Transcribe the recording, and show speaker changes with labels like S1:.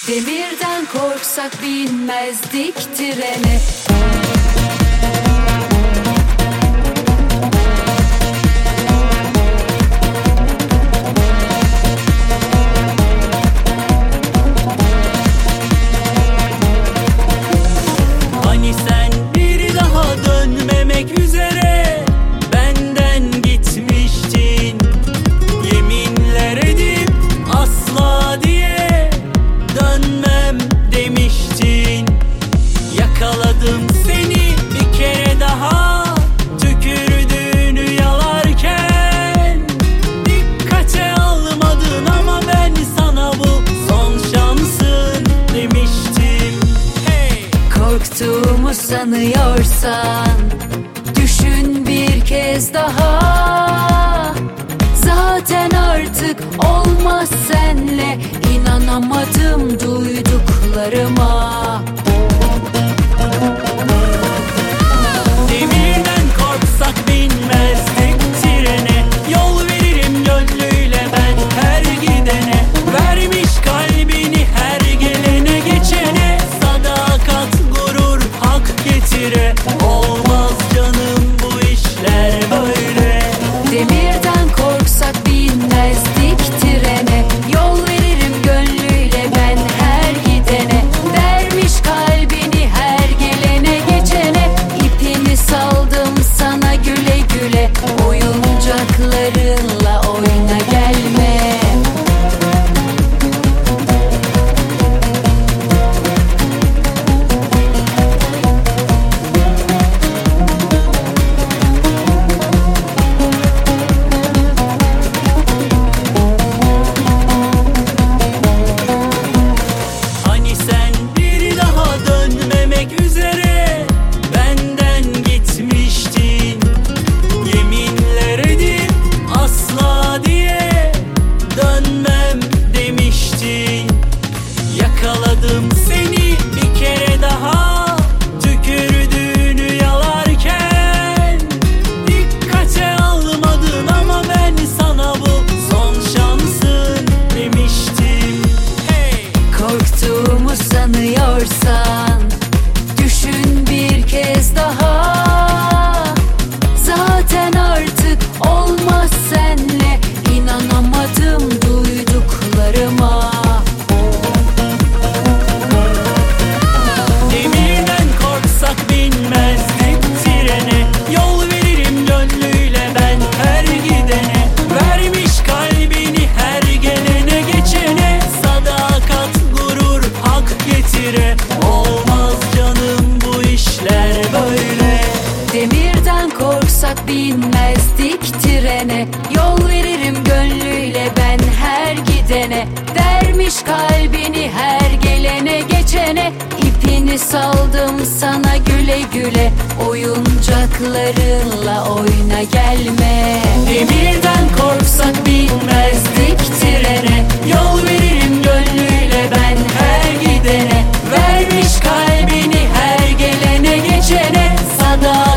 S1: Demirden korksak binmezdik trene.
S2: Hani sen bir daha dönmemek üzere benden gitmiştin, yeminler edip asla diye dönmem demiştin. Yakaladım seni bir kere daha, tükürdüğünü yalarken dikkate almadın ama ben sana bu son şansın demiştim. Hey!
S1: Korktuğumu sanıyorsan düşün bir kez daha. Zaten artık olmaz senle, inanamadım duyduklarıma.
S2: Demirden korksak binmezdik trene. Yol veririm gönlüyle ben her gidene. Vermiş kalbini her gelene geçene. Sadakat, gurur, hak getire. Olmaz canım bu işler böyle.
S1: Demirden korksak binmezdik trene. Yol veririm gönlüyle ben her gidene. Vermiş kalbini her gelene geçene. İpini saldım sana güle güle. Oyuncaklarınla oyna gelme.
S2: Hani sen bir daha dönmemek üzere benden gitmiştin, yeminler edip asla diye dönmem demiştin. Yakaladım seni bir kere daha, tükürdüğünü yalarken dikkate almadın ama ben sana bu son şansın demiştim. Hey!
S1: Korktuğumu sanıyorsan düşün bir kez daha. Zaten artık olmaz senle, inanamadım duyduklarıma.
S2: Demirden korksak binmezdik trene. Yol veririm gönlüyle ben her gidene. Vermiş kalbini her gelene geçene. Sadakat, gurur, hak getire. Olmaz canım bu işler böyle.
S1: Demirden korksak binmezdik trene. Yol veririm gönlüyle ben her gidene. Vermiş kalbini her gelene geçene. İpini saldım sana güle güle. Oyuncaklarınla oyna gelme.
S2: Demirden korksak binmezdik trene. Yol veririm gönlüyle ben her gidene. Vermiş kalbini her gelene geçene. Sadakat,